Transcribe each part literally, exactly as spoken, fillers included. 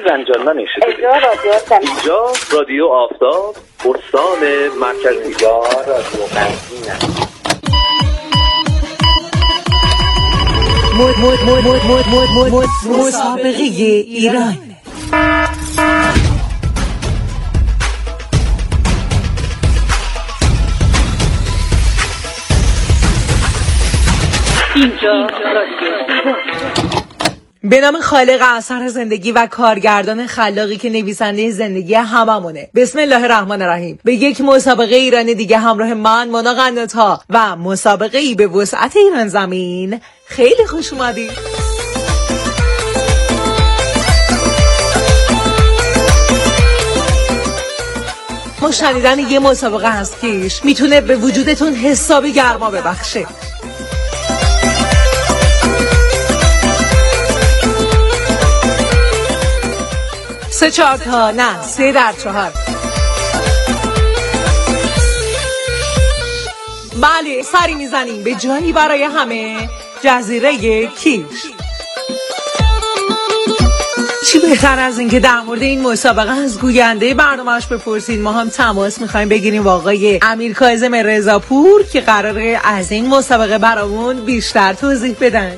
زنجان نمیشه. اینجا رادیو زنجان، اینجا رادیو آفتاب، استان مرکزی. اینجا رادیو قندیل. مد مد مد مد مد مد مد مسابقه ایران. اینجا رادیو. به نام خالق اثر زندگی و کارگردان خلاقی که نویسنده زندگی هممونه. بسم الله الرحمن الرحیم. به یک مسابقه ایرانی دیگه همراه من مونا قناتا و مسابقه ای به وسعت ایران زمین. خیلی خوش اومدید. ما شنیدن یه مسابقه هست کهش میتونه به وجودتون حسابی گرما ببخشه. سه چهار تا نه سه در چهار. بله، سری میزنیم به جایی برای همه، جزیره کیش. چی بهتر از این که در مورد این مسابقه از گوینده برنامه‌اش بپرسید. ما هم تماس میخوایم بگیریم با آقای امیر کاظم رضاپور که قراره از این مسابقه برامون بیشتر توضیح بدن.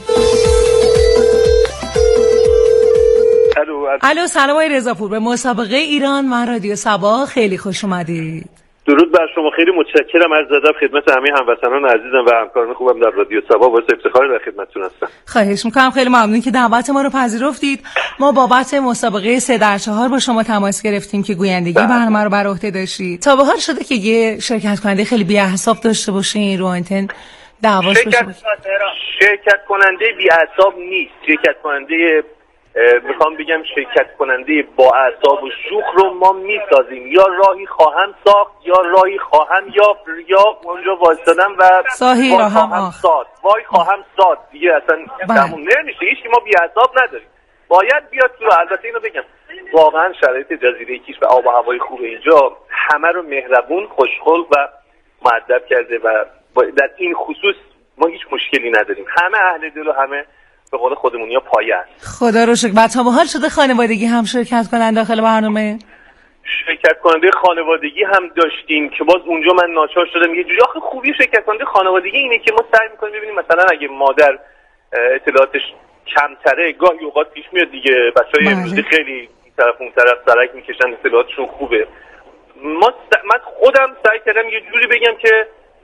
الو، سلام آقای رضاپور. به مسابقه ایران من رادیو صبا خیلی خوش اومدید. درود بر شما، خیلی متشکرم. عرض ادب خدمت همه هموطنان عزیزم و همکاران خوبم در رادیو صبا. باعث افتخار در خدمتتون هستم. خواهش میکنم. خیلی ممنون که دعوت ما رو پذیرفتید. ما بابت مسابقه سه در چهار با شما تماس گرفتیم که گویندگی برنامه رو بر عهده داشتید. تا به حال شده که یه شرکت کننده خیلی بی‌اعصاب داشته باشین رو آنتن دعواش بشه؟ شرکت, شرکت کننده بی‌اعصاب نیست. شرکت کننده میخوام بگم شرکت کننده با اعصاب و شوخ رو ما میسازیم. یا راهی خواهم ساخت یا راهی خواهم یافت، یا اونجا وایسادم و صاحی را هم ساد وای خواهم ساد دیگه اصلا تموم نمیشه. هیچ ما بی اعصاب نداریم، باید بیاد تو. البته اینو بگم واقعا شرایط جزیره کیش و آب و هوای خوب اینجا همه رو مهربون، خوشخلق و مؤدب کرده و در این خصوص ما هیچ مشکلی نداریم. همه اهل دل و همه به قول خودمون یا پایه است. خدا رو شکر. بعد تا به حال شده خانوادگی هم شرکت کنن داخل برنامه؟ شرکت کننده خانوادگی هم داشتیم که باز اونجا من ناچار شدم یه جوری. آخه خوبی شرکت کننده خانوادگی اینه که ما سعی می‌کنیم ببینیم مثلا اگه مادر اطلاعاتش کمتره، گاهی اوقات پیش میاد دیگه بچهای امروزی خیلی این طرف اون طرف سرک میکشن، اطلاعاتشون خوبه. ما س... من خودم سعی کردم یه جوری بگم که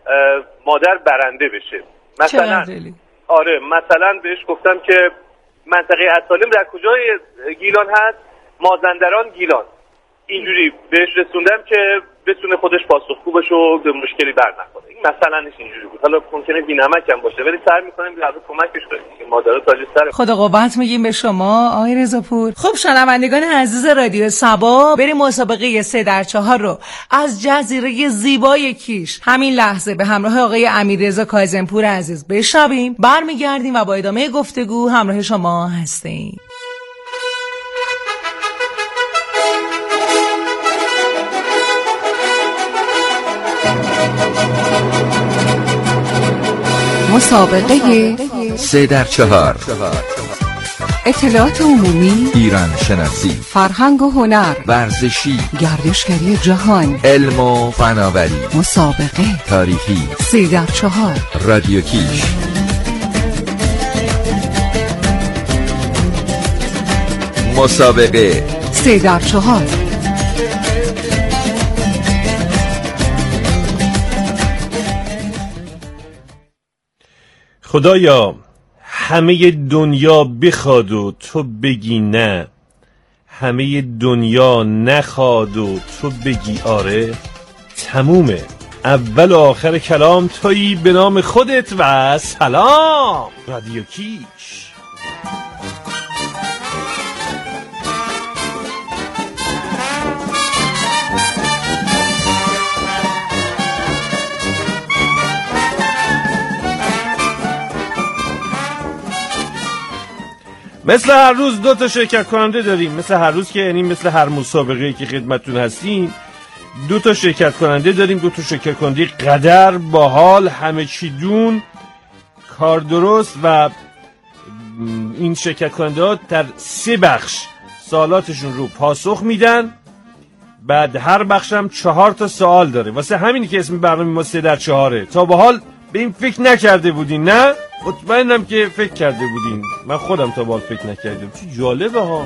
مادر برنده بشه. مثلا آره مثلا بهش گفتم که منطقه اسالم در کجای گیلان هست؟ مازندران گیلان. اینجوری بهش رسوندم که بتونه خودش پاسخگو بشه و به مشکلی بر نخوره. این مثلا اینجوری بود. حالا ممکنه بی‌نمک هم باشه ولی سعی می‌کنیم در واقع کمکش کنیم که مادرها تاج سر. خدا قوت میگیم به شما آقای رضاپور. خب شنوندگان عزیز رادیو صبا، بریم مسابقه سه در چهار رو از جزیره زیبای کیش همین لحظه به همراه آقای امیررضا کاظمپور عزیز بشنویم. برمیگردیم و با ادامه گفتگو همراه شما هستیم. مسابقه سه در چهار، اطلاعات عمومی، ایران شناسی، فرهنگ و هنر، ورزشی، گردشگری جهان، علم و فناوری، مسابقه تاریخی. سه در چهار، رادیو کیش. مسابقه سه در چهار. خدایا همه دنیا بخواد و تو بگی نه، همه دنیا نخواد و تو بگی آره، تمومه. اول و آخر کلام تویی به نام خودت و سلام. رادیو کیش. مثل هر روز دو تا شرکت کننده داریم. مثل هر روز که یعنی مثل هر مسابقه‌ای که خدمتتون هستیم دو تا شرکت کننده داریم. دو تا شرکت کننده قدر، باحال، همه چی دون، کار درست و این شرکت کننده ها در سه بخش سوالاتشون رو پاسخ میدن. بعد هر بخشم چهار تا سوال داره. واسه همینی که اسم برنامه ما سه در چهاره. تا به حال به این فکر نکرده بودین نه؟ مطمئنم که فکر کرده بودین. من خودم تا به حال فکر نکردم. چه جالبه ها.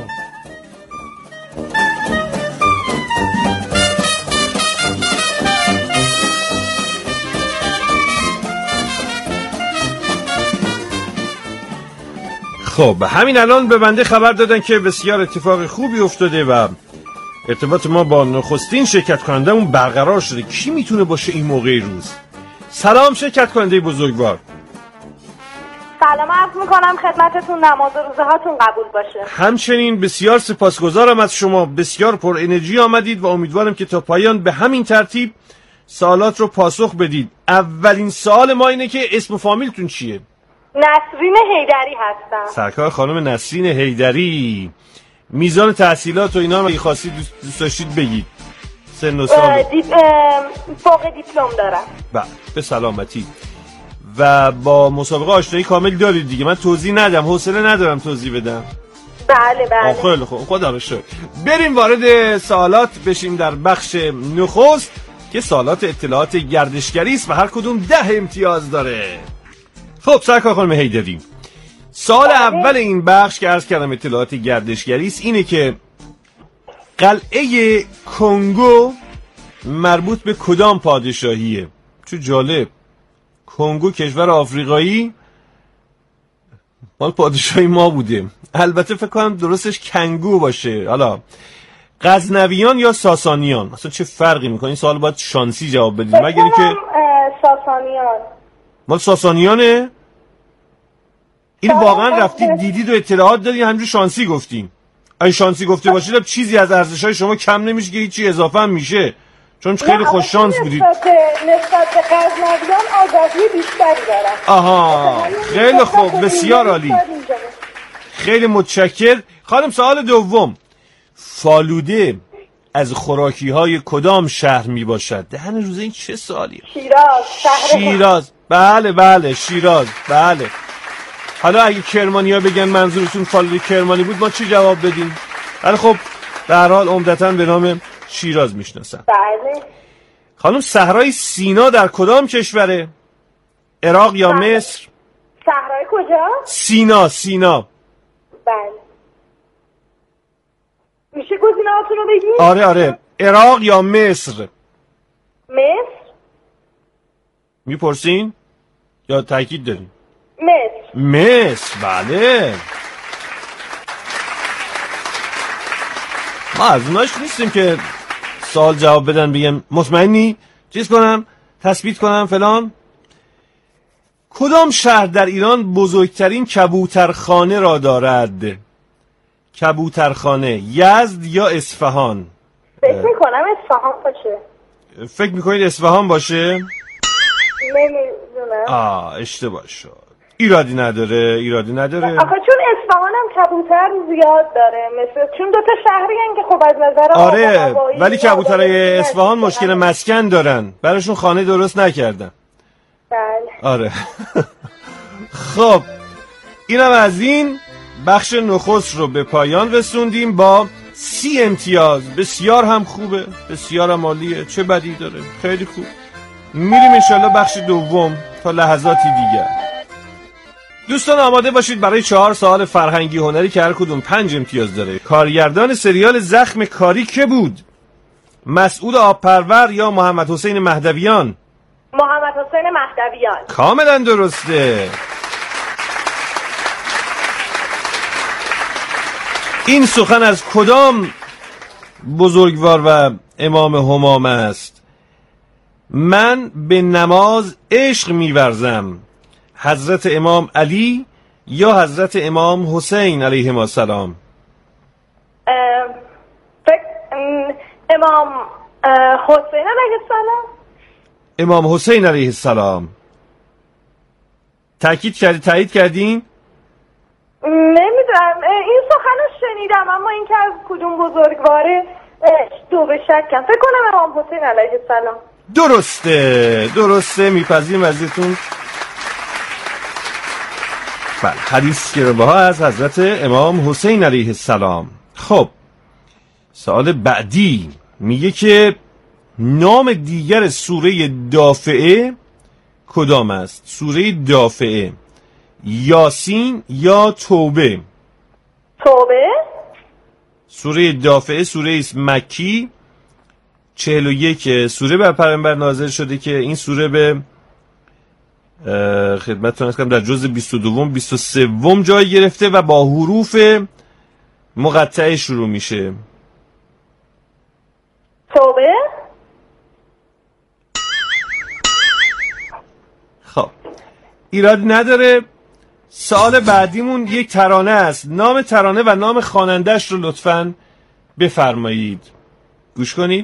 خب همین الان به بنده خبر دادن که بسیار اتفاق خوبی افتاده و ارتباط ما با نخستین شرکت کننده اون برقرار شده. کی میتونه باشه این موقع روز؟ سلام شرکت کننده بزرگوار. سلام عرض میکنم خدمتتون، نماز روزه هاتون قبول باشه. همچنین بسیار سپاسگزارم از شما، بسیار پر انرژی آمدید و امیدوارم که تا پایان به همین ترتیب سوالات رو پاسخ بدید. اولین سوال ما اینه که اسم و فامیلتون چیه؟ نسرین حیدری هستم. سرکار خانم نسرین حیدری. میزان تحصیلات و اینا هم خاصی دوست داشتید بگید؟ سن و سال؟ دیپ... فوق دیپلم دارم. بله به سلامتی. و با مسابقه آشنایی کامل دارید دیگه؟ من توضیح ندم، حوصله ندارم توضیح بدم. بله بله. خیلی خوب، خدا رو شکر. بریم وارد سوالات بشیم در بخش نخست که سوالات اطلاعات گردشگری است و هر کدوم ده امتیاز داره. خب سرکار خانم حیدری، سوال بله. اول این بخش که عرض کردم اطلاعات گردشگری است اینه که قلعه کنگو مربوط به کدام پادشاهیه؟ چه جالب، کنگو کشور آفریقایی مال پادشاهی ما بوده. البته فکر کنم درستش کنگو باشه. حالا غزنویان یا ساسانیان؟ اصلا چه فرقی میکنه؟ این سوال باید شانسی جواب بدید. مگر اینکه ساسانیان مال ساسانیانه؟ این واقعا رفتید دیدید و اطلاعات دادید همینجور شانسی گفتین؟ اگه شانسی گفته باشید چیزی از ارزش‌های شما کم نمیشه که هیچی اضافه هم میشه، چون خیلی خوش شانس بودید. نسبت به غزنویان آگاهی بیشتری دارم. آها خیلی خوب، بسیار عالی، خیلی متشکر. خانم سوال دوم، فالوده از خوراکی های کدام شهر می باشد؟ دهن روزه این چه سوالیه؟ شیراز. شهر شیراز. بله بله شیراز. بله. حالا اگه کرمانی ها بگن منظورتون فالوده کرمانی بود ما چی جواب بدیم؟ ولی خب در حال عمدتاً به نام شیراز میشناسن. بله. خانم صحرای سینا در کدام کشوره؟ عراق یا بله. مصر؟ صحرای کجا؟ سینا. سینا. بله. میشه گزینه‌هاتون رو بگید؟ آره آره. عراق یا مصر؟ مصر. میپرسین؟ یا تاکید دارین؟ مصر. مصر. بله. ما از اوناش نیستیم که سوال جواب بدن بگم مطمئنی؟ چیز کنم؟ تثبیت کنم فلان؟ کدام شهر در ایران بزرگترین کبوترخانه را دارد؟ کبوترخانه یزد یا اصفهان؟ فکر میکنم اصفهان باشه. فکر میکنید اصفهان باشه؟ نمیدونم. آه اشتباه شد. ایرادی نداره، ایرادی نداره. آخه چون اصفهان هم کبوتر زیاد داره، مثل چون دو تا شهری هستن که خب از نظر آره ولی کبوترای اصفهان مشکل مسکن دارن، براشون خانه درست نکردن. بله. آره. خب اینم از این بخش نخست رو به پایان رسوندیم با سی امتیاز. بسیار هم خوبه، بسیار هم عالیه، چه بدی داره، خیلی خوب. میریم انشالله بخش دوم تا لحظاتی دیگر. دوستان آماده باشید برای چهار سوال فرهنگی هنری که هر کدوم پنج امتیاز داره. کارگردان سریال زخم کاری که بود؟ مسعود آبپرور یا محمد حسین مهدویان؟ محمد حسین مهدویان. کاملا درسته. این سخن از کدام بزرگوار و امام همام است؟ من به نماز عشق می‌ورزم. حضرت امام علی یا حضرت امام حسین علیهم السلام؟ امام حسین علیه السلام. امام حسین علیه السلام. تأکید کردی، تایید کردین؟ نمیدونم، این سخن رو شنیدم اما این که از کدوم بزرگواره دو به شکم. فکر کنم امام حسین علیه السلام. درسته درسته، میپذیریم ازتون. بله، حدیث گربه ها از حضرت امام حسین علیه السلام. خب سوال بعدی میگه که نام دیگر سوره دافعه کدام است؟ سوره دافعه، یاسین یا توبه؟ توبه. سوره دافعه سوره است مکی، چهل و یک سوره بر پیامبر نازل شده که این سوره به خدمتتون عرض کنم در جزء بیست و دو بیست و سه جای گرفته و با حروف مقطعه شروع میشه. توبه. خب ایراد نداره. سوال بعدیمون یک ترانه است. نام ترانه و نام خواننده‌اش رو لطفاً بفرمایید. گوش کنید.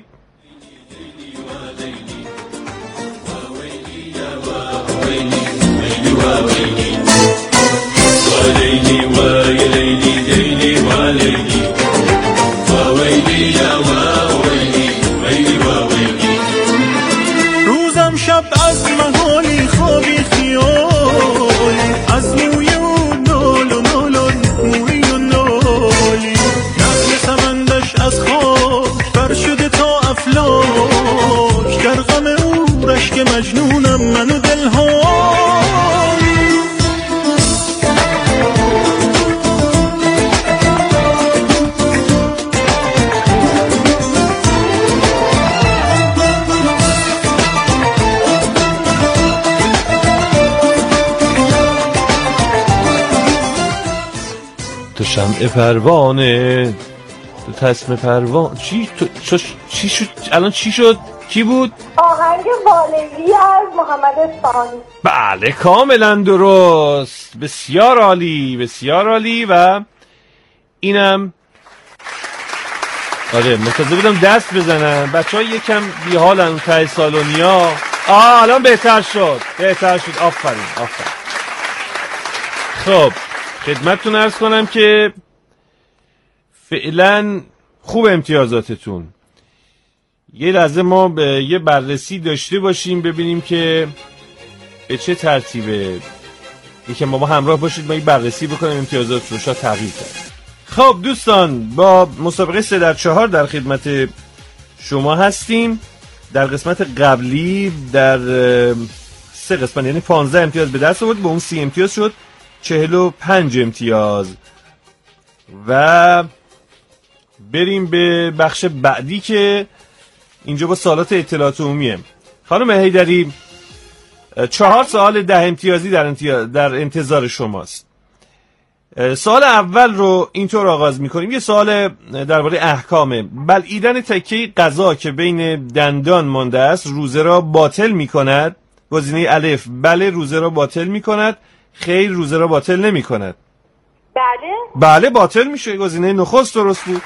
روزم شب از محالی خوابی خیالی، از موی و نال و نالان موی و نالی، نخل سمندش از خاک بر شده تا افلاک، در غم او رشک مجنونم من و دلهالی. تو شمع پروانه، تو تسمه پروانه، چی تو چی شد الان؟ چی شد؟ کی بود؟ آهنگ والوی از محمد اصفهانی. بله کاملا درست. بسیار عالی، بسیار عالی. و اینم آره منتظر بودم دست بزنن بچه ها، یکم بیحالن اون ته سالونیا. آه الان بهتر شد، بهتر شد. آفرین آفرین. خب خدمتتون عرض کنم که فعلا خوب امتیازاتتون. یه لحظه ما به یه بررسی داشته باشیم ببینیم که به چه ترتیبه. یکم با ما همراه باشید، ما یه بررسی بکنیم امتیازات رو، شاید تغییر کرد. خب دوستان، با مسابقه سه در چهار در خدمت شما هستیم. در قسمت قبلی در سه قسمت یعنی پانزده امتیاز به دست آورد، با اون سی امتیاز شد چهل و پنج امتیاز. و بریم به بخش بعدی که اینجا با سوالات اطلاعات عمومیه. خانم حیدری، چهار سوال ده امتیازی در, انتیاز در انتظار شماست. سوال اول رو اینطور آغاز میکنیم. یه سوال درباره احکامه. بلعیدن تکه غذا که بین دندان مانده است روزه را باطل میکند. گزینه الف بله روزه را باطل میکند، خیر روزه را باطل نمیکند. بله بله باطل میشه. گزینه نخست درست بود.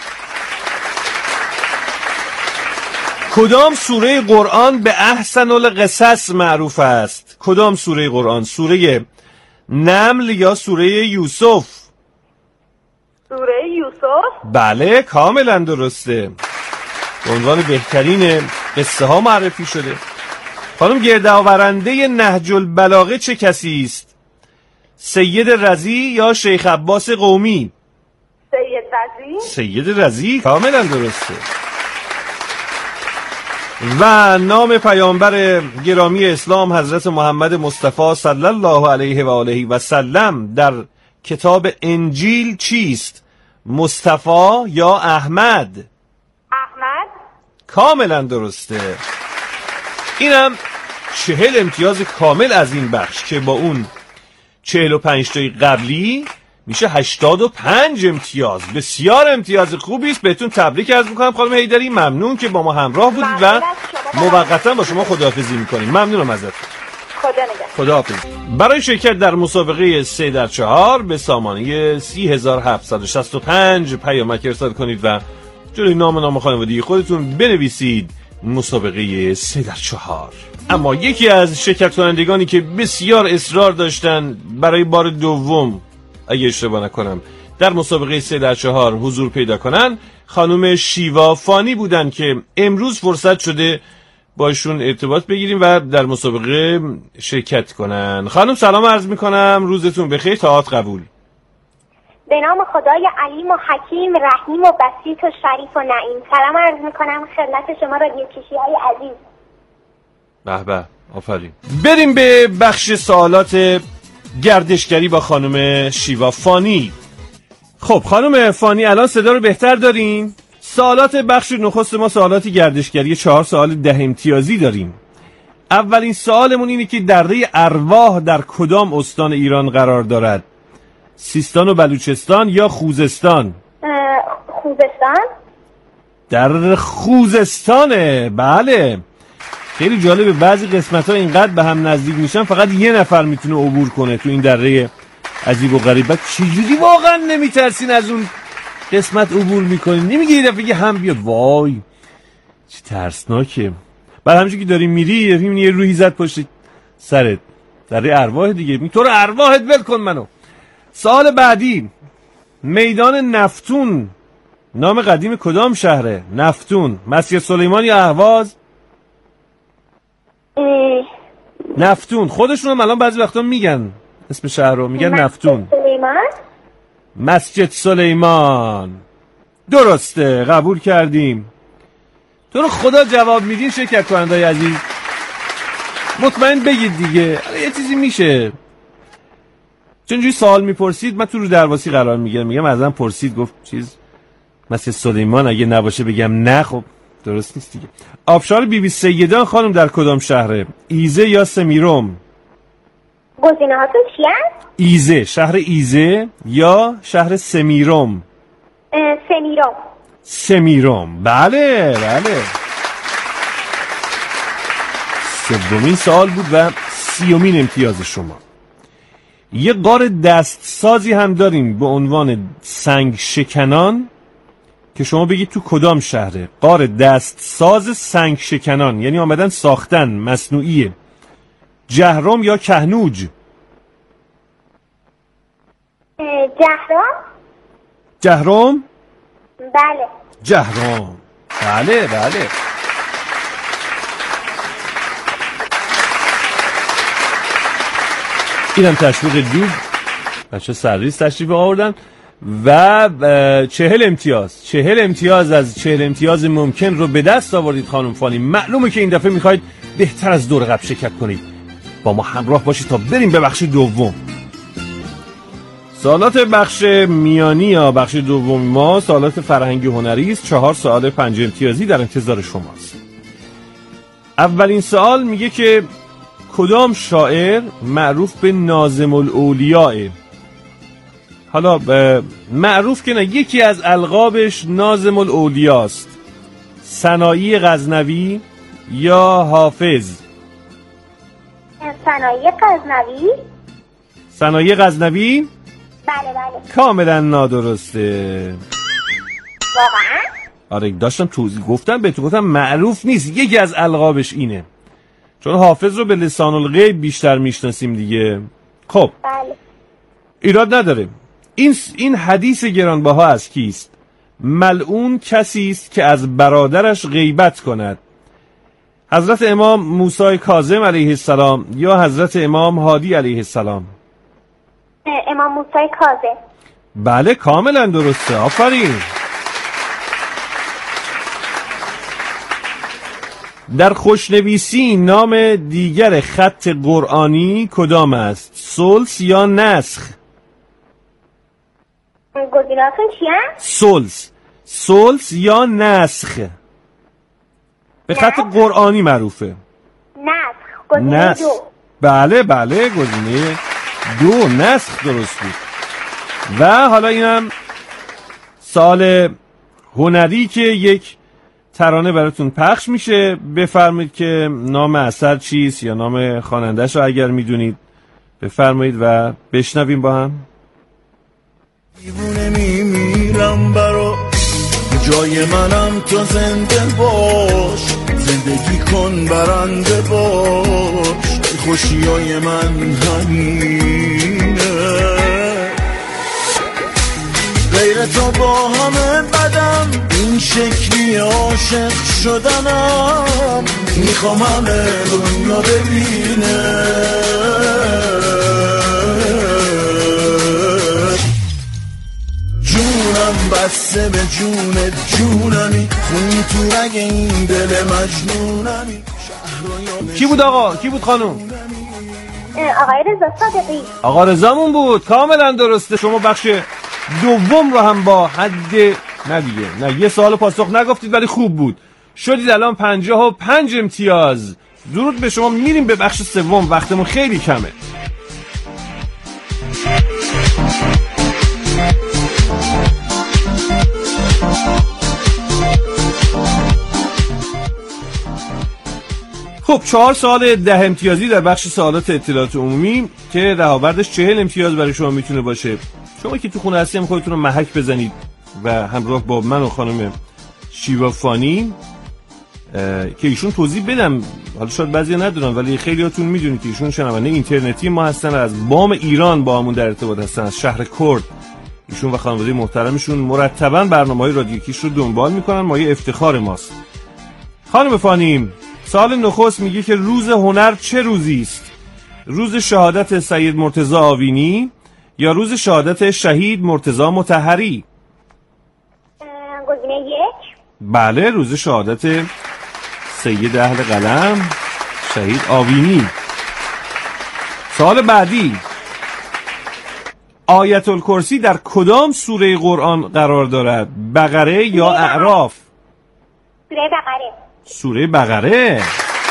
کدام سوره قرآن به احسن القصص معروف است؟ کدام سوره قرآن؟ سوره نمل یا سوره یوسف؟ سوره یوسف. بله کاملا درسته. به عنوان بهترین قصه ها معرفی شده. خانم گردآورنده نهج البلاغه چه کسی است؟ سید رضی یا شیخ عباس قومی؟ سید رضی. سید رضی کاملا درسته. و نام پیامبر گرامی اسلام حضرت محمد مصطفی صلی الله علیه و آله و سلم در کتاب انجیل چیست؟ مصطفی یا احمد؟ احمد. کاملا درسته. اینم چهل امتیاز کامل از این بخش که با اون چهل و پنج تای قبلی میشه هشتاد و پنج امتیاز. بسیار امتیاز خوبی است. بهتون تبریک عرض میکنم خانم حیدری. ممنون که با ما همراه بودید و موقتا با شما خداحافظی میکنیم. ممنونم ازتون. خدا نگهدار. خداحافظ. برای شرکت در مسابقه سه در چهار به سامانه سی هزار هفتصد و شصت و پنج پیامک ارسال کنید و جلوی نام نام خانوادگی خودتون بنویسید مسابقه سه در چهار. اما یکی از شرکت کنندگانی که بسیار اصرار داشتن برای بار دوم اگه اشتباه نکنم در مسابقه سه در چهار حضور پیدا کنن خانم شیوا فانی بودن که امروز فرصت شده باشون ارتباط بگیریم و در مسابقه شرکت کنن. خانم سلام عرض میکنم، روزتون بخیر. تاعت قبول. به نام خدای علیم و حکیم، رحیم و بسیط و شریف و نعیم. سلام عرض میکنم خدمت شما رادیو کشی های عزیز. به به، آفرین. بریم به بخش سوالات گردشگری با خانم شیوا فانی. خب خانم فانی الان صدا رو بهتر دارین؟ سوالات بخش نخست ما سوالات گردشگری، چهار سوال ده امتیازی داریم. اولین سوالمون اینه که دره ارواح در کدام استان ایران قرار دارد؟ سیستان و بلوچستان یا خوزستان؟ خوزستان؟ در خوزستانه. بله، خیلی جالبه، بعضی قسمت ها اینقدر به هم نزدیک میشن فقط یه نفر میتونه عبور کنه تو این دره عجیب و غریب. بعد چجوری واقعا نمیترسین از اون قسمت عبور میکنین؟ نمیگه یه دفعه هم بیاد؟ وای چه ترسناکه. بعد همونجوری که داری میری یه روحی زد پشت سرت، دره ارواح دیگه، می تو رو ارواحت ول کن منو. سوال بعدی، میدان نفتون نام قدیم کدام شهره؟ نفتون، مسجد سلیمان یا اهواز؟ اه... نفتون خودشون هم الان بعضی وقتا میگن اسم شهر رو، میگن مسجد نفتون. سلیمان؟ مسجد سلیمان درسته، قبول کردیم. تو رو خدا جواب میدین شرکت کننده‌های عزیز؟ مطمئن بگید دیگه، یه چیزی میشه. چون اینجوری سوال میپرسید من تو رو درواسی قرار میگیرم، میگم ازم پرسید گفت چیز مسجد سلیمان، اگه نباشه بگم نه، خب درست نیست دیگه. آبشار بی بی سیدان خانم در کدام شهره؟ ایزه یا سمیرم؟ گزینه‌هاتون چی هست؟ ایزه، شهر ایزه یا شهر سمیرم؟ سمیرم. سمیرم، بله بله. سومین سوال بود و سیومین امتیاز شما. یه غار دستسازی هم داریم به عنوان سنگ شکنان که شما بگید تو کدام شهره. غار دستساز سنگ شکنان، یعنی آمدن ساختن، مصنوعیه. جهرم یا کهنوج؟ جهرم. جهرم؟ بله. جهرم، بله بله. اینم تشویق دو بچه سرریز تشریف آوردن و چهل امتیاز چهل امتیاز از چهل امتیاز ممکن رو به دست آوردید خانم فانی. معلومه که این دفعه میخواید بهتر از دور قبل شرکت کنید. با ما همراه باشید تا بریم به بخش دوم. سوالات بخش میانی یا بخش دوم ما سوالات فرهنگی هنری است. چهار سوال پنج امتیازی در انتظار شماست. اولین سوال میگه که کدام شاعر معروف به ناظم الاولیاء؟ حالا معروف که نه، یکی از القابش ناظم الاولیاء است. سنایی غزنوی یا حافظ؟ سنایی غزنوی. سنایی غزنوی؟ بله بله. کاملا نادرسته. واقعا؟ آره داشتم توضیح گفتم بهتون، گفتم معروف نیست، یکی از القابش اینه. چون حافظ رو به لسان الغیب بیشتر میشناسیم دیگه. خب بله. ایراد نداره. این این حدیث گرانبها از کیست؟ ملعون کسی است که از برادرش غیبت کند. حضرت امام موسی کاظم علیه السلام یا حضرت امام هادی علیه السلام؟ امام موسی کاظم. بله کاملا درسته، آفرین. در خوشنویسی نام دیگر خط قرآنی کدام است؟ سلس یا نسخ؟ گزینه‌هاتون چیه؟ سلس سلس یا نسخ. به خط قرآنی معروفه. نسخ. گزینه دو. بله بله گزینه دو نسخ درست بود. و حالا اینم سال هنری که یک ترانه براتون پخش میشه. بفرمایید که نام اثر چیست یا نام خواننده‌اش رو اگر میدونید بفرمایید و بشنویم با هم. دیوونه میمیرم برا جای منم تو زنده باش، زندگی کن برنده باش، خوشیای من همینه، غیر تو با همه بدم، این شکلی عاشق شدنم، میخوام همه دنیا ببینه. جونم بسته به جونت جونمی، خون تو رگ این دل مجنونمی. کی بود آقا؟ کی بود خانم؟ آقای رضا صادقی. آقا رضامون بود. کاملا درسته. شما بخش دوم رو هم با حد نه دیگه نه یه سوال پاسخ نگفتید ولی خوب بود. شدید الان پنجاه و پنج امتیاز. درود به شما. میریم به بخش سوم، وقتمون خیلی کمه. خب چهار سوال ده امتیازی در بخش سوالات اطلاعات عمومی که رهاوردش چهل امتیاز برای شما میتونه باشه. شما که تو خونه هستی هم خودتون رو محک بزنید و همراه با من و خانم شیوا فانی که ایشون توضیح بدم، حالا شاید بعضی ندونن ولی خیلیاتون میدونید که ایشون شنونده اینترنتی ما هستن، از بام ایران با همون در ارتباط هستن، از شهر کرد. ایشون و خانواده محترمشون مرتباً برنامه‌های رادیو کیش رو دنبال میکنن، مایه افتخار ماست. خانم فانی، سال نخست میگه که روز هنر چه روزی است؟ روز شهادت سید مرتضی آوینی یا روز شهادت شهید مرتضی مطهری؟ گزینه یک. بله، روز شهادت سید اهل قلم شهید آوینی. سال بعدی، آیت الکرسی در کدام سوره قرآن قرار دارد؟ بقره یا اعراف؟ سوره بقره. سوره بقره.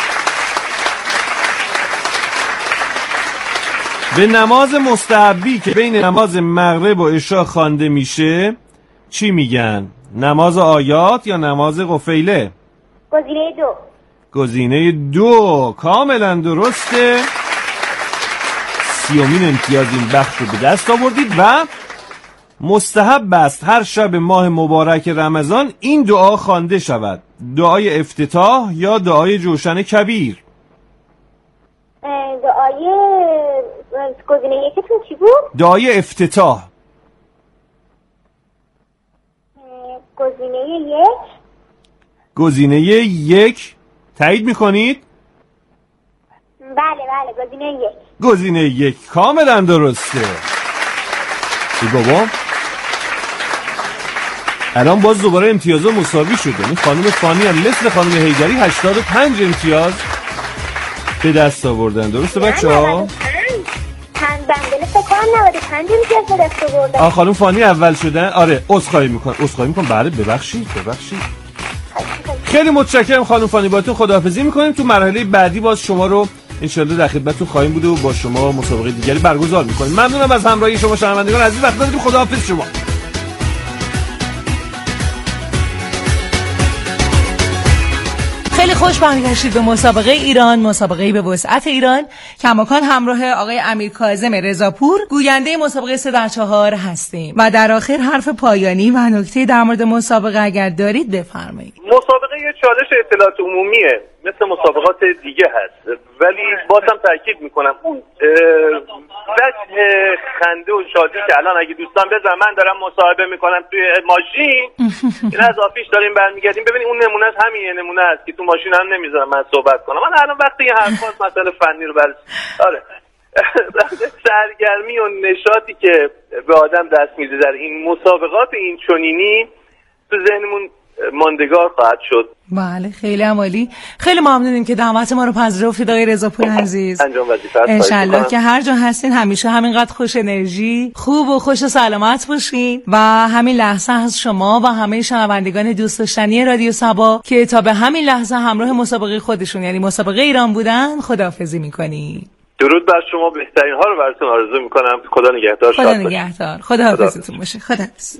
به نماز مستحبی که بین نماز مغرب و عشا خوانده میشه چی میگن؟ نماز آیات یا نماز قفیله؟ گزینه دو. گزینه دو کاملا درسته. سیومین امتیاز این بخش رو به دست آوردید و مستحب است هر شب ماه مبارک رمضان این دعا خوانده شود. دعای افتتاح یا دعای جوشن کبیر؟ دعای گزینه یکتون چی بود؟ دعای افتتاح. گزینه یک. گزینه یک تایید میکنید؟ بله بله گزینه یک. گزینه یک کاملا درسته. ای بابا الان باز دوباره امتیازها مساوی شده. این خانم فانی هم مثل خانم حیدری هشتاد و پنج امتیاز به دست آوردن. درسته بچه ها؟ پنج بندل فکرم نود و پنج امتیاز به دست آوردن. آه خانم فانی اول شدن. آره عذرخواهی میکنم عذرخواهی میکنم بله ببخشید ببخشید. خیلی متشکرم خانم فانی، باهاتون خداحافظی میکنیم. تو مرحله بعدی باز شما رو انشالله در خدمتتون خواهیم بود و با شما مسابقه دیگری برگزار میکنیم. ممنونم از همراهی شما شنوندگان عزیز. وقت دارید. خداحافظ شما. خیلی خوش برگشتید به مسابقه ایران، مسابقه به وسعت ایران. کماکان همراه آقای امیر کاظم رضاپور گوینده مسابقه سه در چهار هستیم و در آخر حرف پایانی و نکته در مورد مسابقه اگر دارید بفرمایید. مسابقه یه چالش اطلاعات عمومیه، مثل مسابقات دیگه هست، ولی بازم تاکید میکنم اون وجه خنده و شادی که الان اگه دوستان بزن من دارم مصاحبه میکنم توی ماشین این از آفیش داریم برمیگردیم ببینید اون نمونه همین نمونه است که تو ماشین هم نمیذارم من صحبت کنم. من الان وقتی این حرفاست مسئله فنی رو برس آره سرگرمی و نشاطی که به آدم دست میده در این مسابقات این چنینی تو ذهنمون ماندگار خواهد شد. بله خیلی عالی. خیلی ممنونیم که دعوت ما رو پذیرفتید آقای رضاپور عزیز. انجام وظیفه است. انشالله که هر جا هستین همیشه همینقدر خوش انرژی، خوب و خوش و سلامت باشین و همین لحظه از شما و همه شنوندگان دوست داشتنی رادیو صبا که تا به همین لحظه همراه مسابقه خودشون یعنی مسابقه ایران بودن خداحافظی می‌کنیم. درود بر شما، بهترین ها رو براتون آرزو می‌کنم. خدا نگهدار. خدا نگهدار. خداحافظتون باشه. خداحافظ.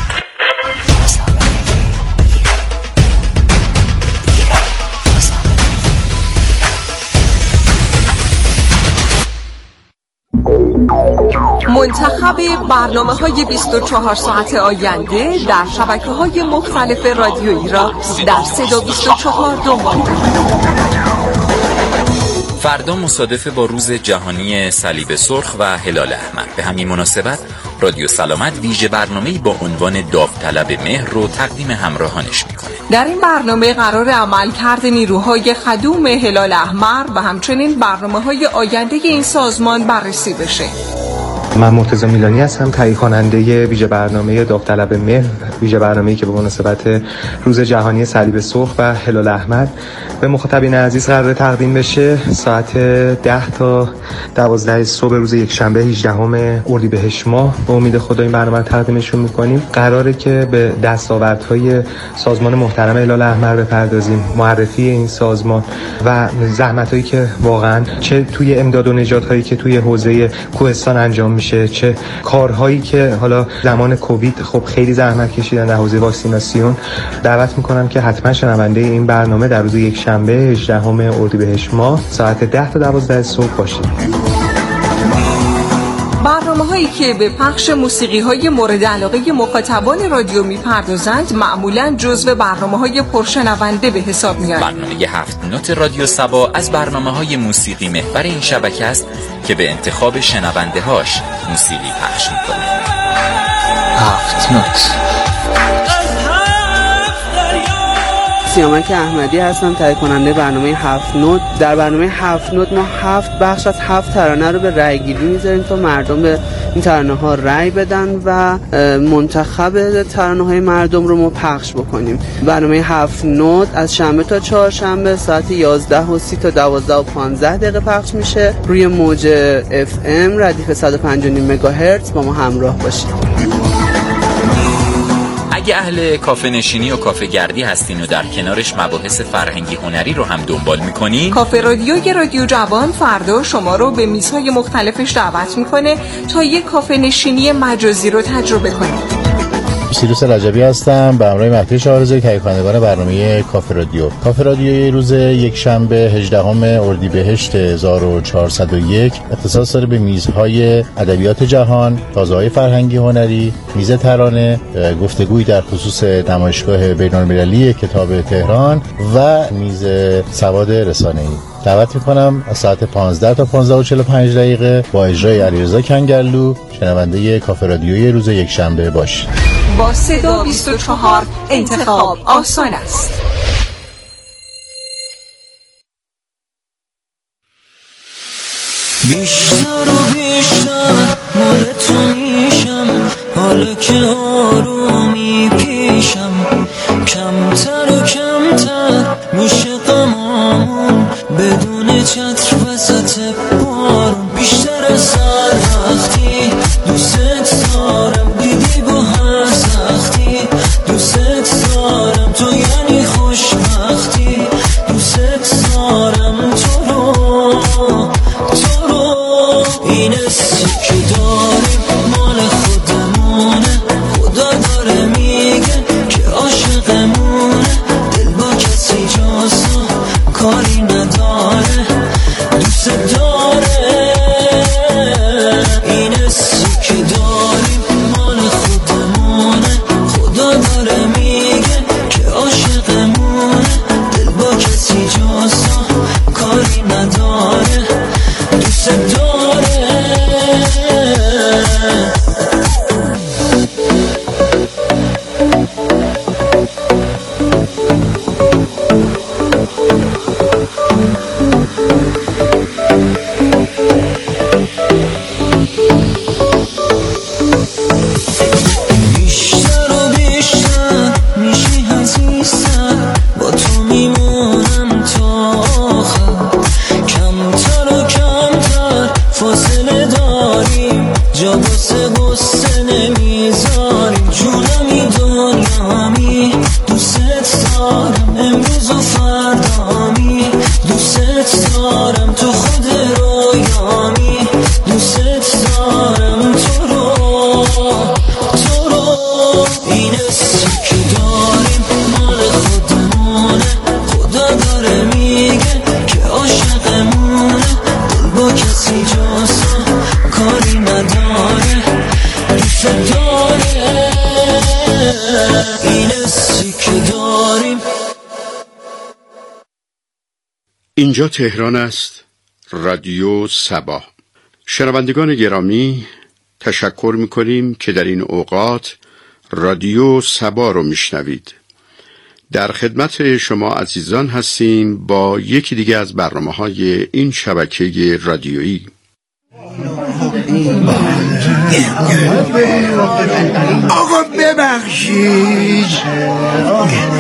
منتخب برنامه‌های بیست و چهار ساعت آینده در شبکه‌های مختلف رادیویی را در صدا بیست و چهار دنبال کنید. فردا مصادف با روز جهانی صلیب سرخ و هلال احمر. به همین مناسبت رادیو سلامت ویژه برنامه‌ای با عنوان داوطلب مهر رو تقدیم همراهانش می‌کنه. در این برنامه قرار عملکرد نیروهای خدوم هلال احمر و همچنین برنامه‌های آینده این سازمان بررسی بشه. من مرتضی میلانی هستم، تهیه کننده ویژه برنامه داوطلب مهر، ویژه برنامه‌ای که به مناسبت روز جهانی صلیب سرخ و هلال احمر به مخاطبین عزیز قرار تقدیم بشه. ساعت ده تا دوازده صبح روز یکشنبه هجدهم اردیبهشت ماه به امید خدا این برنامه رو تقدیمشون می‌کنیم. قراره که به دستاوردهای سازمان محترم هلال احمر بپردازیم، معرفی این سازمان و زحمتایی که واقعا چه توی امداد و نجات‌هایی که توی حوزه کوهستان انجام میشه، چه کارهایی که حالا زمان کووید خب خیلی زحمت کشیدن در حوزه واکسیناسیون. دعوت میکنم که حتما شنونده این برنامه در روز یکشنبه هجدهم اردیبهشت ماه ساعت ده تا دوازده صبح باشید. برنامه‌هایی که به پخش موسیقی‌های مورد علاقه مخاطبان رادیو می‌پردازند معمولاً جزو برنامه‌های پرشنونده به حساب می‌آیند. برنامه هفت نوت رادیو سبا از برنامه‌های موسیقی محور این شبکه است که به انتخاب شنونده‌هاش موسیقی پخش می‌کنه. هفت نوت. سیامک احمدی هستم، تهیه کننده برنامه هفت نوت. در برنامه هفت نوت ما هفت بخش از هفت ترانه رو به رأی گیری میذاریم تا مردم به این ترانه ها رأی بدن و منتخب ترانه های مردم رو ما پخش بکنیم. برنامه هفت نوت از شنبه تا چهارشنبه ساعت یازده و سی تا دوازده و پانزده دقیقه پخش میشه روی موج اف ام ردیف صد و پنج و نیم مگاهرتز. با ما همراه باشید. اگه اهل کافه نشینی و کافه گردی هستین و در کنارش مباحث فرهنگی هنری رو هم دنبال میکنین، کافه رادیوی رادیو جوان فردا شما رو به میزهای مختلفش دعوت میکنه تا یک کافه نشینی مجازی رو تجربه کنید. سیروس رجبی هستم، به همراه مهدی شاهرزایی، تهیه کنندگان برنامه کافه رادیو. کافه رادیو روز یکشنبه هجدهم اردیبهشت هزار و چهارصد و یک اختصاص داره به میزهای ادبیات جهان، تازه‌های فرهنگی هنری، میز ترانه، گفتگوی در خصوص نمایشگاه بین‌المللی کتاب تهران و میز سواد رسانه‌ای. دعوت میکنم از ساعت پانزده تا پانزده و چهل و پنج دقیقه با اجرای علیرضا کنگرلو شنونده کافه رادیوی روز یکشنبه باشید. با صدا بیست و چهار انتخاب آسان است. بیشتر و بیشتر مال تو میشم، حالا که آرومی پیشم، کمتر و کمتر میشه غمامون بدون چتر وسط بارون. بیشتر از هر وقتی دوست دارم، دیدی با هر سختی دوست دارم، تو یعنی خوشبختی دوست دارم، تو رو تو رو. این حسی که داریم مال خودمونه، خدا داره میگه که عاشقمونه، دل با کسی جاسا کاری نداره دوست داره. این حسی که داریم مال خودمونه، خدا داره میگه که عاشقمونه، دل با کسی جاسا کاری نداره دوست داره. بیشتر و بیشتر میشی عزیزتر، با تو میمونم تا آخر، کمتر و کمتر فاصله داریم، جا بسه بسه نمیذاریم، جونمی دنیامی دوست دارم، امروز و فردامی دوست دارم، تو خود رویامی دوست دارم، تو رو تو رو. این حسی که داریم مال خودمونه، خدا داره میگه که عاشقمونه، دل با کسی جاسا کاری نداره دوست داره. این حسی که داریم. اینجا تهران است، رادیو سبا. شنوندگان گرامی، تشکر می‌کنیم که در این اوقات رادیو سبا رو میشنوید. در خدمت شما عزیزان هستیم با یکی دیگه از برنامه‌های این شبکه رادیویی. آقا ببخشید